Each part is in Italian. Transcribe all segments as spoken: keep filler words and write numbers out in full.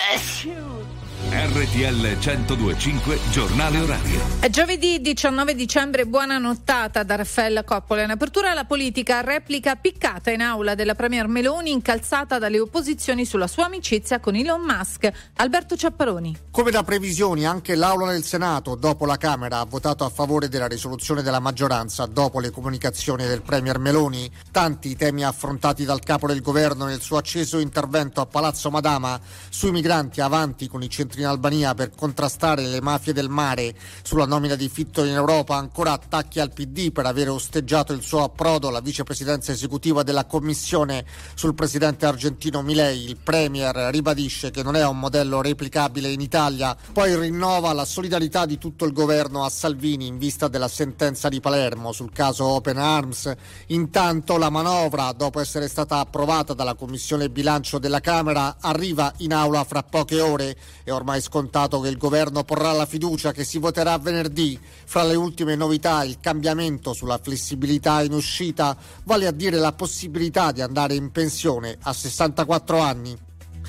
R T L centodue e cinque Giornale Orario. È giovedì diciannove dicembre, buona nottata da Raffaella Coppola. In apertura la politica, replica piccata in aula della premier Meloni, incalzata dalle opposizioni sulla sua amicizia con Elon Musk. Alberto Ciapparoni. Come da previsioni, anche l'aula del Senato, dopo la Camera, ha votato a favore della risoluzione della maggioranza dopo le comunicazioni del premier Meloni. Tanti i temi affrontati dal capo del governo nel suo acceso intervento a Palazzo Madama sui migranti, avanti con i centri in Albania per contrastare le mafie del mare, sulla nomina di Fitto in Europa, ancora attacchi al P D per aver osteggiato il suo approdo alla vicepresidenza esecutiva della Commissione sul presidente argentino Milei. Il premier ribadisce che non è un modello replicabile in Italia, poi rinnova la solidarietà di tutto il governo a Salvini in vista della sentenza di Palermo sul caso Open Arms. Intanto la manovra, dopo essere stata approvata dalla Commissione Bilancio della Camera, arriva in aula fra poche ore. È ormai scontato che il governo porrà la fiducia, che si voterà venerdì. Fra le ultime novità il cambiamento sulla flessibilità in uscita, vale a dire la possibilità di andare in pensione a sessantaquattro anni.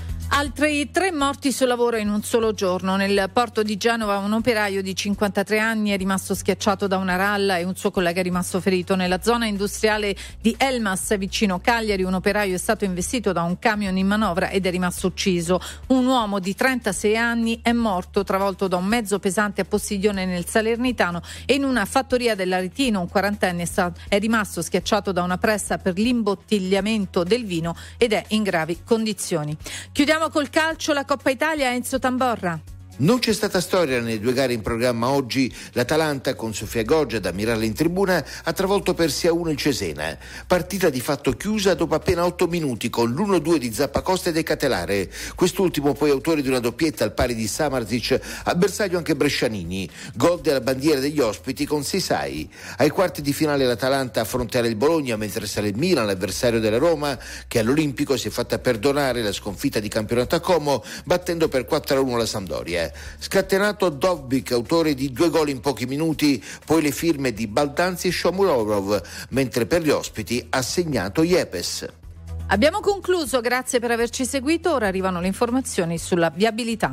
Altri tre morti sul lavoro in un solo giorno. Nel porto di Genova un operaio di cinquantatré anni è rimasto schiacciato da una ralla e un suo collega è rimasto ferito. Nella zona industriale di Elmas, vicino Cagliari, un operaio è stato investito da un camion in manovra ed è rimasto ucciso. Un uomo di trentasei anni è morto travolto da un mezzo pesante a Postiglione nel Salernitano, e in una fattoria dell'Aretino un quarantenne è, stato, è rimasto schiacciato da una pressa per l'imbottigliamento del vino ed è in gravi condizioni. Chiudiamo col calcio, la Coppa Italia. Enzo Tamborra. Non c'è stata storia nelle due gare in programma oggi. L'Atalanta, con Sofia Goggia ad ammirarla in tribuna, ha travolto per sei a uno il Cesena. Partita di fatto chiusa dopo appena otto minuti con l'uno due di Zappacosta e De Catelare. Quest'ultimo poi autore di una doppietta al pari di Samardzic, a bersaglio anche Brescianini. Gol della bandiera degli ospiti con Sesai. Ai quarti di finale l'Atalanta affronterà il Bologna, mentre sarà il Milan l'avversario della Roma, che all'Olimpico si è fatta perdonare la sconfitta di campionato a Como battendo per quattro a uno la Sampdoria. Scatenato Dobbik, autore di due gol in pochi minuti, poi le firme di Baldanzi e Shomurodov, mentre per gli ospiti ha segnato Yepes. Abbiamo concluso, grazie per averci seguito. Ora arrivano le informazioni sulla viabilità.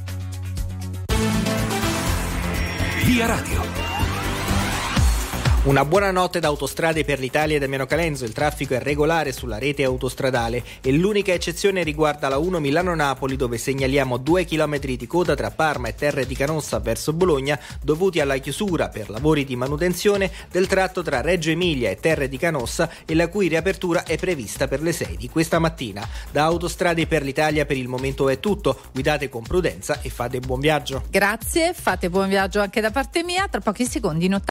Via Radio. Una buona notte da Autostrade per l'Italia e Damiano Calenzo. Il traffico è regolare sulla rete autostradale e l'unica eccezione riguarda la uno Milano-Napoli, dove segnaliamo due chilometri di coda tra Parma e Terre di Canossa verso Bologna, dovuti alla chiusura per lavori di manutenzione del tratto tra Reggio Emilia e Terre di Canossa, e la cui riapertura è prevista per le sei di questa mattina. Da Autostrade per l'Italia per il momento è tutto. Guidate con prudenza e fate buon viaggio. Grazie, fate buon viaggio anche da parte mia. Tra pochi secondi in